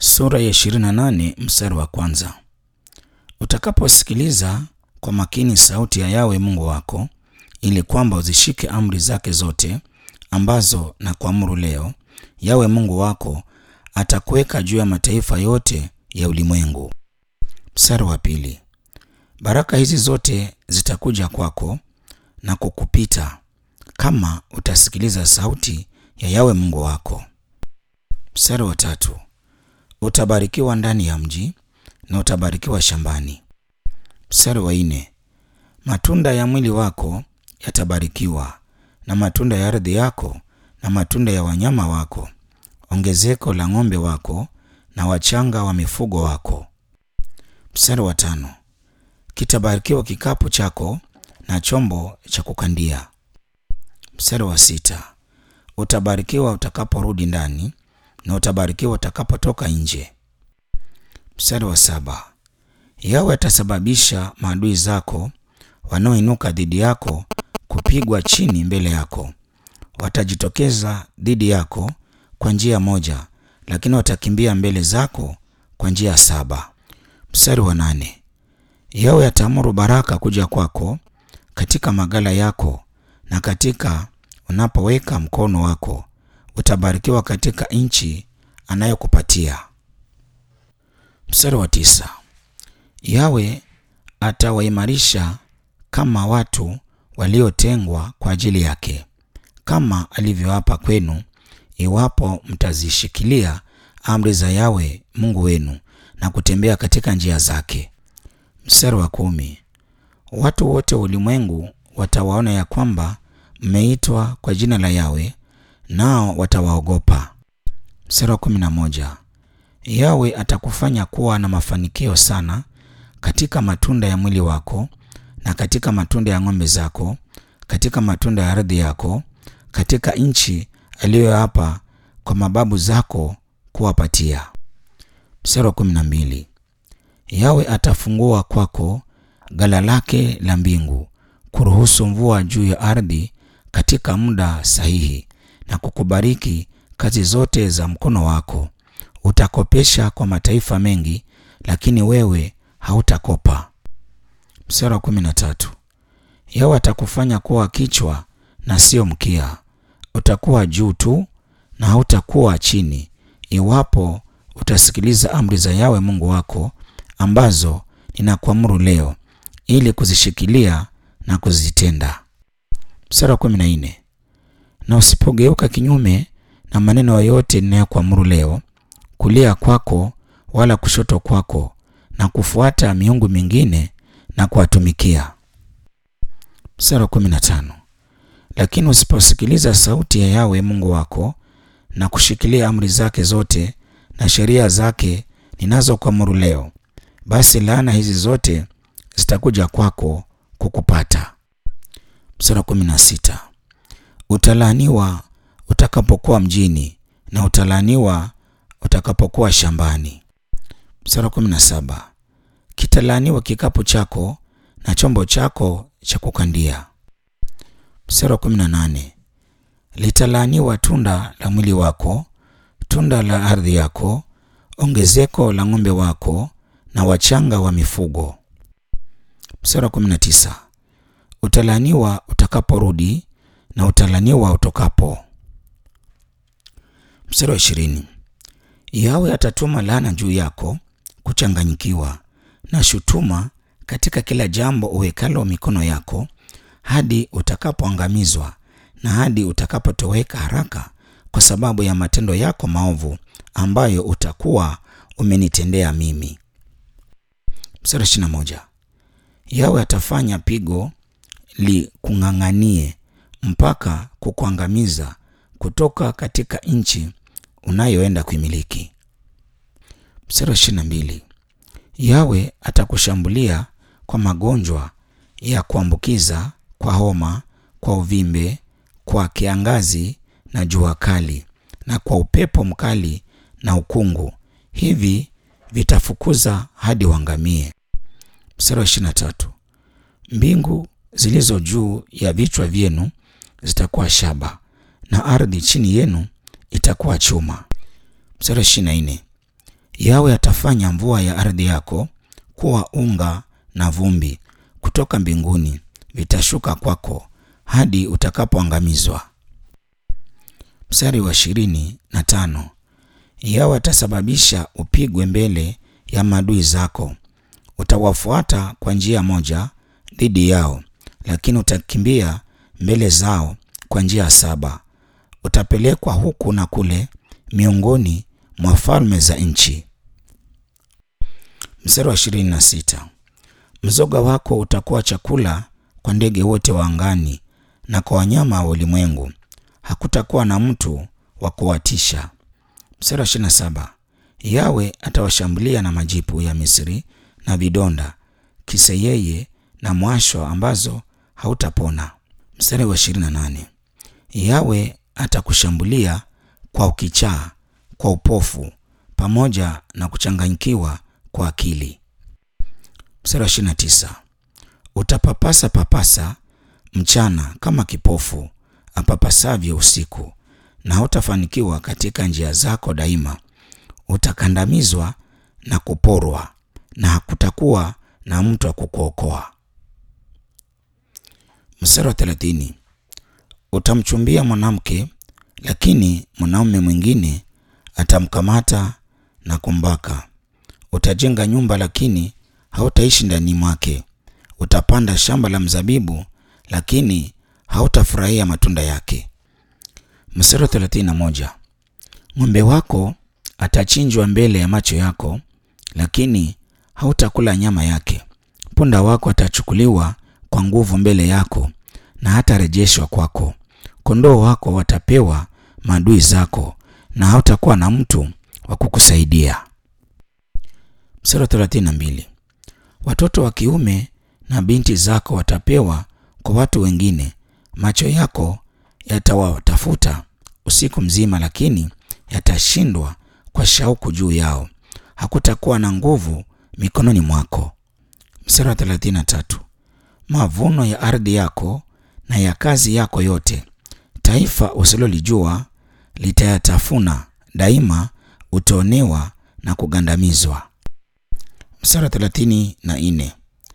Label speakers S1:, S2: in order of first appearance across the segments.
S1: Sura ya 28 mstari wa kwanza. Utakaposikiliza kwa makini sauti ya Yawe Mungu wako, ili kwamba uzishike amri zake zote ambazo na kuamuru leo, Yawe Mungu wako atakuweka juu ya mataifa yote ya ulimwengu. Mstari wa pili. Baraka hizi zote zitakuja kwako na kukupita kama utasikiliza sauti ya Yawe Mungu wako. Mstari wa tatu. Utabarikiwa ndani ya mji na utabarikiwa shambani. Mstari wa nne. Matunda ya mwili wako yatabarikiwa na matunda ya ardhi yako na matunda ya wanyama wako, ongezeko la ng'ombe wako na wachanga wa mifugo wako. Mstari wa tano. Kitabarikiwa kikapu chako na chombo cha kukandia. Mstari wa sita. Utabarikiwa utakaporudi ndani na utabarikiwa utakapotoka nje. Mstari wa saba. Yawe atasababisha maadui zako wanaoinuka dhidi yako kupigwa chini mbele yako. Watajitokeza dhidi yako kwa njia moja, lakini watakimbia mbele zako kwa njia saba. Mstari wa nane. Yawe ataamuru baraka kuja kwako katika magala yako na katika unapoweka mkono wako. Utabarikiwa katika nchi anayokupatia. Mstari wa tisa. Yawe atawaimarisha kama watu waliotengwa kwa ajili yake, kama alivyoapa kwenu, iwapo mtazishikilia amri za Yawe Mungu wenu na kutembea katika njia zake. Mstari wa kumi. Watu wote wa ulimwengu watawaona ya kwamba mmeitwa kwa jina la Yawe, nao watawaogopa. Mstari wa 11. Yawe atakufanya kuwa na mafanikio sana katika matunda ya mwili wako na katika matunda ya ng'ombe zako, katika matunda ya ardhi yako, katika nchi aliyoapa kwa mababu zako kuwapatia. Mstari wa 12. Yawe atafungua kwako ghala lake la mbingu, kuruhusu mvua juu ya ardhi katika muda sahihi, na kukubariki kazi zote za mkono wako. Utakopesha kwa mataifa mengi, lakini wewe hautakopa. Mstari wa 13. Yawe atakufanya kuwa kichwa na sio mkia. Utakuwa juu tu na hautakuwa chini, iwapo utasikiliza amri za Yawe Mungu wako ambazo ninakuamuru leo, ili kuzishikilia na kuzitenda. Mstari wa 14. Na usipogeuka kinyume na maneno yote ninayokuamuru leo, kulia kwako wala kushoto kwako, na kufuata miungu mingine na kuwatumikia. Mstari wa 15. Lakini usiposikiliza sauti ya Yawe Mungu wako na kushikilia amri zake zote na sheria zake ninazokuamuru leo, basi laana hizi zote zitakuja kwako kukupata. Mstari wa 16. Utalaaniwa utakapokuwa mjini na utalaaniwa utakapokuwa shambani. Mstari wa 17. Kitalaaniwa kikapu chako na chombo chako cha kukandia. Mstari wa 18. Litalaaniwa tunda la mwili wako, tunda la ardhi yako, ongezeko la ng'ombe wako na wachanga wa mifugo. Mstari wa 19. Utalaaniwa utakaporudi na utalaaniwa utokapo. Mstari wa 20. Yawe atatuma laana juu yako, kuchanganyikiwa na shutuma katika kila jambo uwekalo mikono yako, hadi utakapoangamizwa na hadi utakapotoweka haraka kwa sababu ya matendo yako maovu ambayo utakuwa umenitendea mimi. Mstari wa 21. Yawe atafanya pigo likung'ang'anie mpaka kukuangamiza kutoka katika nchi unayoenda kuimiliki. Mstari wa 22. Yawe atakushambulia kwa magonjwa ya kuambukiza, kwa homa, kwa uvimbe, kwa kiangazi na jua kali, na kwa upepo mkali na ukungu. Hivi vitafukuza hadi uangamie. Mstari wa 23. Mbingu zilizo juu ya vichwa vyenu zitakuwa shaba na ardhi chini yenu itakuwa chuma. Mstari wa 24. Yawe atafanya mvua ya ardhi yako kuwa unga na vumbi kutoka mbinguni, vitashuka kwako hadi utakapoangamizwa. Mstari wa 25. Yawe atasababisha upigwe mbele ya maadui zako. Utawafuata kwa njia moja dhidi yao, lakini utakimbia mbele zao kwa njia 7. Utapelekwa huku na kule miongoni mwa falme za nchi. Mstari wa 26. Mzoga wako utakuwa chakula kwa ndege wote wa angani na kwa wanyama wa ulimwengu. Hakutakuwa na mtu wa kuwatisha. Mstari wa 27. Yawe atawashambulia na majipu ya Misri na vidonda, kiseyeye na mwasho ambazo hautapona. Mstari wa 28. Yawe atakushambulia kwa ukichaa, kwa upofu, pamoja na kuchanganyikiwa kwa akili. Mstari wa 29. Utapapasa papasa mchana kama kipofu apapasavyo usiku, na hautafanikiwa katika njia zako daima. Utakandamizwa na kuporwa, na hakutakuwa na mtu wa kukuokoa. Mstari wa 30. Utamchumbia mwanamke, lakini mwanaume mwingine atamkamata na kumbaka. Utajenga nyumba, lakini hautaishi ndani mwake. Utapanda shamba la mzabibu, lakini hautafurahia matunda yake. Mstari wa 31. Ng'ombe wako atachinjwa mbele ya macho yako, lakini hautakula nyama yake. Punda wako atachukuliwa kwa nguvu mbele yako na hatarejeshwa kwako. Kondoo wako watapewa maadui zako, na hautakuwa na mtu wa kukusaidia. Mstari wa 32. Watoto wa kiume na binti zako watapewa kwa watu wengine. Macho yako yatawatafuta usiku mzima, lakini yatashindwa kwa shauku juu yao. Hakutakuwa na nguvu mikononi mwako. Mstari wa 33. Mavuno ya ardhi yako na ya kazi yako yote, taifa usilolijua litayatafuna daima. Utaonewa na kugandamizwa. Mstari wa 34.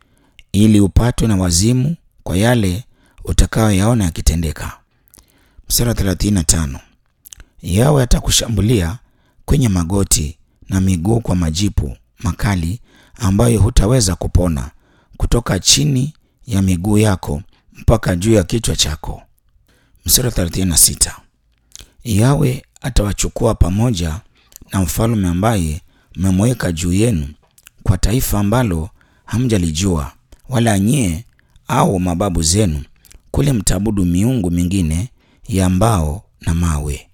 S1: Ili upatwe na wazimu kwa yale utakayoyaona yakitendeka. Mstari wa 35. Yawe atakushambulia kwenye magoti na miguu kwa majipu makali ambayo hutaweza kupona, kutoka chini ya miguu yako mpaka juu ya kichwa chako. Mstari wa 36. Yawe atawachukua pamoja na mfalme ambaye mmemweka juu yenu, kwa taifa ambalo hamjalijua, wala nyie au mababu zenu, kule mtaabudu miungu mingine ya mbao na mawe.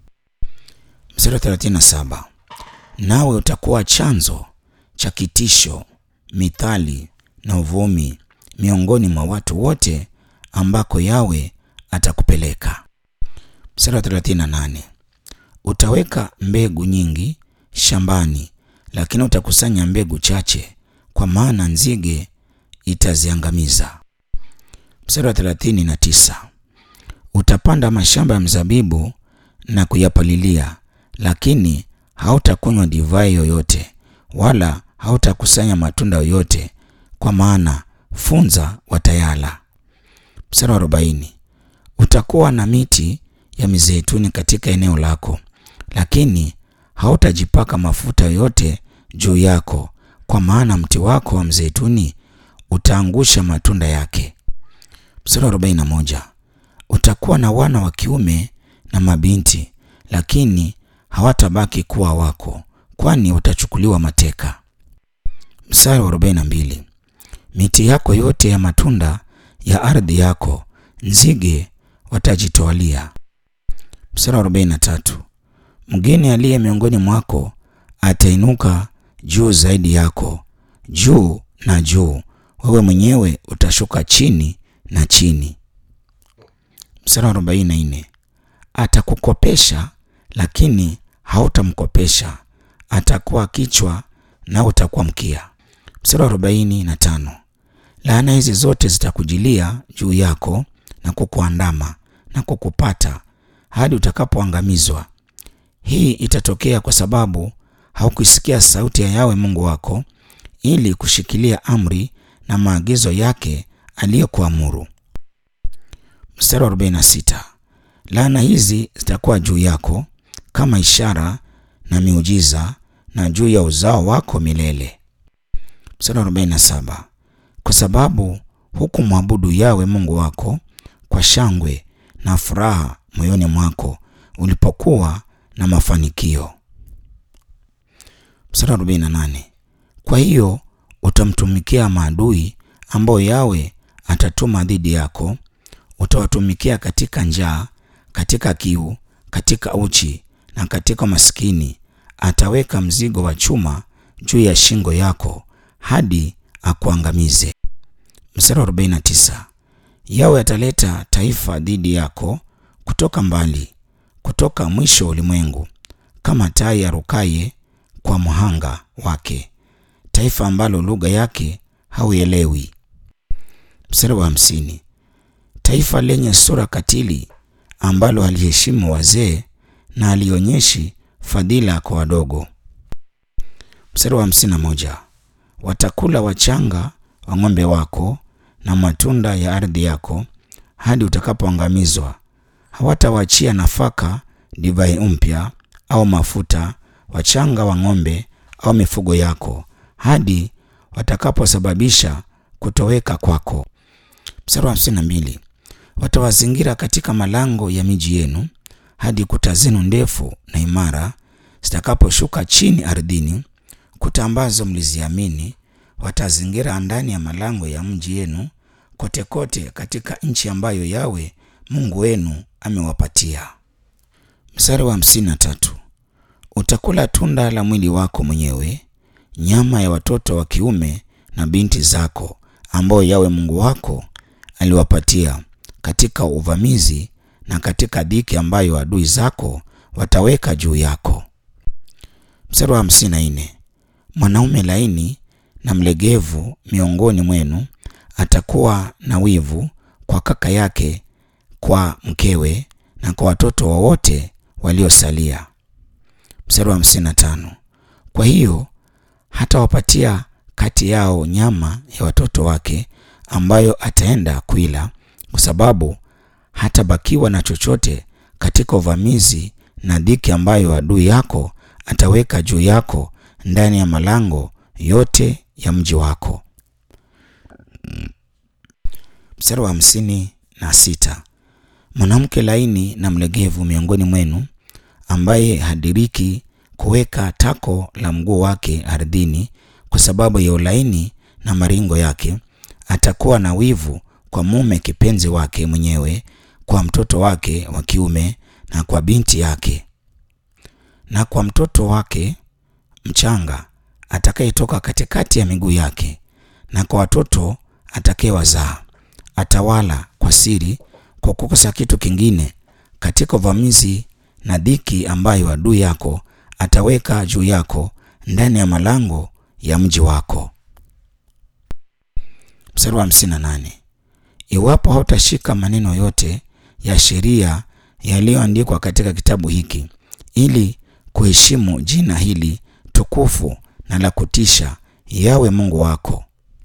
S1: Mstari wa 37. Nawe utakuwa chanzo cha kitisho, mithali na uvumi miongoni mwa watu wote ambako Yawe atakupeleka. Mstari wa 38. Utaweka mbegu nyingi shambani, lakini utakusanya mbegu chache, kwa maana nzige itaziangamiza. Mstari wa 39. Utapanda mashamba ya mzabibu na kuyapalilia, lakini hautakunywa divai yoyote, wala hautakusanya matunda yoyote, kwa maana funza watayala. Mstari wa 40. Utakuwa na miti ya mizeituni katika eneo lako, lakini hautajipaka mafuta yoyote juu yako, kwa maana mti wako wa mzeituni utaangusha matunda yake. Mstari wa 41. Utakuwa na wana wa kiume na mabinti, lakini hawatabaki kuwa wako, kwani utachukuliwa mateka. Mstari wa 42. Miti yako yote ya matunda ya ardhi yako nzige watajitwalia. Mstari wa 43. Mgeni aliye miongoni mwako atainuka juu zaidi yako, juu na juu, wewe mwenyewe utashuka chini na chini. Mstari wa 44. Atakukopesha, lakini hautamkopesha. Atakuwa kichwa na utakuwa mkia. Mstari wa 45. Laana hizi zote zitakujilia juu yako na kukuandama na kukupata hadi utakapoangamizwa. Hii itatokea kwa sababu haukusikia sauti ya Yawe Mungu wako ili kushikilia amri na maagizo yake aliyokuamuru. Mstari wa 46. Laana hizi zitakuwa juu yako kama ishara na miujiza na juu ya uzao wako milele. Mstari wa 47. Kwa sababu hukumwabudu Yawe Mungu wako kwa shangwe na furaha moyoni mwako ulipokuwa na mafanikio. Mstari wa 48. Kwa hiyo utamtumikia maadui ambao Yawe atatuma dhidi yako. Utawatumikia katika njaa, katika kiu, katika uchi na katika maskini. Ataweka mzigo wa chuma juu ya shingo yako hadi akuangamize. Mstari wa 49. Yawe ataleta taifa dhidi yako kutoka mbali, kutoka mwisho wa ulimwengu, kama tai arukaye kwa mhanga wake, taifa ambalo lugha yake hauelewi. Mstari wa 50. Taifa lenye sura katili, ambalo haliheshimu wazee na halionyeshi fadhila kwa wadogo. Mstari wa 51. Watakula wachanga wa ng'ombe wako na matunda ya ardhi yako hadi utakapoangamizwa. Hawatawaachia nafaka, divai mpya au mafuta, wachanga wa ng'ombe au mifugo yako hadi watakaposababisha kutoweka kwako. Mstari wa 52. Watawazingira katika malango ya miji yenu hadi kuta zenu ndefu na imara zitakaposhuka chini ardhini, kuta ambazo mliziamini. Watazingira ndani ya malango ya mji yenu kote kote katika nchi ambayo Yawe Mungu wenu amewapatia. Mstari wa 53. Utakula tunda la mwili wako mwenyewe, nyama ya watoto wa kiume na binti zako ambao Yawe Mungu wako aliwapatia katika uvamizi na katika dhiki ambayo adui zako wataweka juu yako. Mstari wa 54. Mwanaume laini na mlegevu miongoni mwenu atakuwa na wivu kwa kaka yake, kwa mkewe na kwa watoto wowote waliosalia. Mstari wa 55. Kwa hiyo hatawapatia kati yao nyama ya watoto wake ambayo ataenda kuila, kwa sababu hatabakiwa na chochote katika uvamizi na dhiki ambayo adui yako ataweka juu yako ndani ya malango yote ya mji wako. Mstari wa 56. Mwanamke laini na mlegevu miongoni mwenu ambaye hadiriki kuweka tako la mguu wake ardhini kwa sababu ya ulaini na maringo yake, atakuwa na wivu kwa mume kipenzi wake mwenyewe, kwa mtoto wake wa kiume na kwa binti yake na kwa mtoto wake mchanga atakayetoka katikati ya miguu yake na kwa watoto atakayewazaa. Atawala kwa siri kwa kukosa kitu kingine katika uvamizi na dhiki ambayo adui yako ataweka juu yako ndani ya malango ya mji wako. Mstari wa 58. Iwapo hautashika maneno yote ya sheria yaliyoandikwa katika kitabu hiki ili kuheshimu jina hili tukufu na la kutisha Yawe Mungu wako.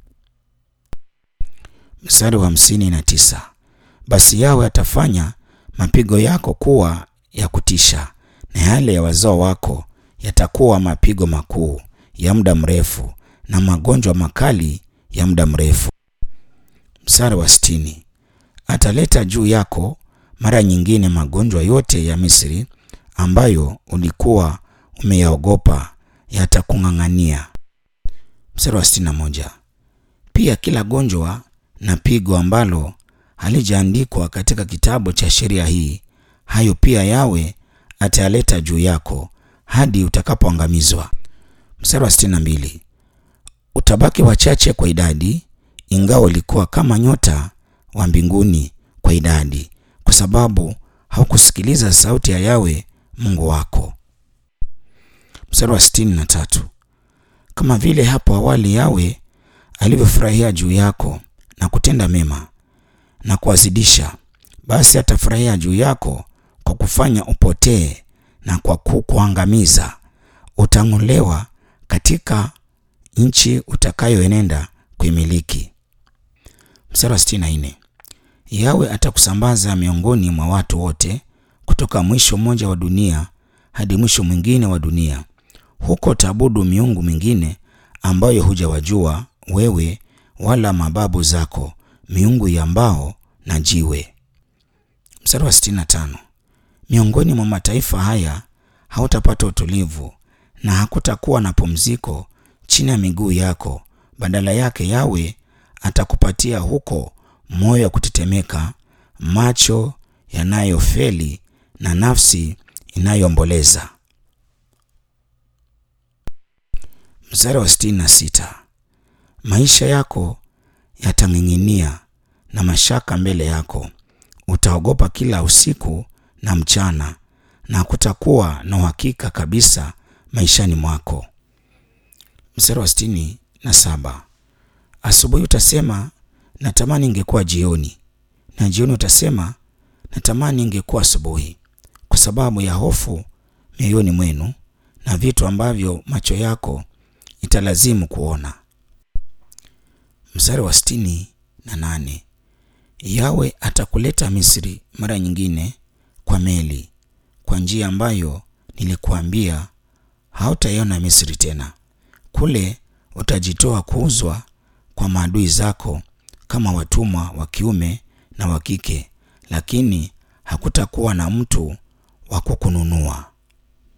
S1: Mstari wa 59. Basi Yawe atafanya mapigo yako kuwa ya kutisha, na yale ya wazao wako yatakuwa mapigo makuu ya muda mrefu na magonjwa makali ya muda mrefu. Mstari wa 60. Ataleta juu yako mara nyingine magonjwa yote ya Misri ambayo ulikuwa umeyaogopa, yatakung'ang'ania. Mstari wa 61. Pia kila gonjwa na pigo ambalo halijaandikwa katika kitabu cha sheria hii, hayo pia Yawe atayaleta juu yako hadi utakapoangamizwa. Mstari wa 62. Utabaki wachache kwa idadi, ingawa ulikuwa kama nyota wa mbinguni kwa idadi, kwa sababu haukusikiliza sauti ya Yawe Mungu wako. Mstari wa 63. Kama vile hapo awali Yawe alivyofurahia juu yako na kutenda mema na kuwazidisha, basi atafurahia juu yako kwa kufanya upotee na kwa kukuangamiza. utang'olewa katika nchi utakayoenenda kuimiliki. Mstari wa 64. Yawe atakusambaza miongoni mwa watu wote kutoka mwisho mmoja wa dunia hadi mwisho mwingine wa dunia. Huko utaabudu miungu mingine ambayo hujawajua wewe wala mababu zako, miungu ya mbao na jiwe. Mstari wa 65. Miongoni mwa mataifa haya hautapata utulivu na hakutakuwa na pumziko chini ya miguu yako. Badala yake Yawe atakupatia huko moyo wa kutetemeka, macho yanayofeli na nafsi inayoomboleza. Mstari wa 66. Maisha yako yatang'ing'inia na mashaka mbele yako. Utaogopa kila usiku na mchana, na kutakuwa na uhakika kabisa maishani mwako. Mstari wa 67. Asubuhi utasema natamani ingekuwa jioni, na jioni utasema natamani ingekuwa asubuhi, kwa sababu ya hofu mioyoni mwenu na vitu ambavyo macho yako italazimu kuona. Mstari wa 68. Yawe atakuleta Misri mara nyingine kwa meli, kwa njia ambayo nilikuambia hautaiona Misri tena. Kule utajitoa kuuzwa kwa maadui zako kama watumwa wa kiume na wa kike, lakini hakutakuwa na mtu wa kukununua.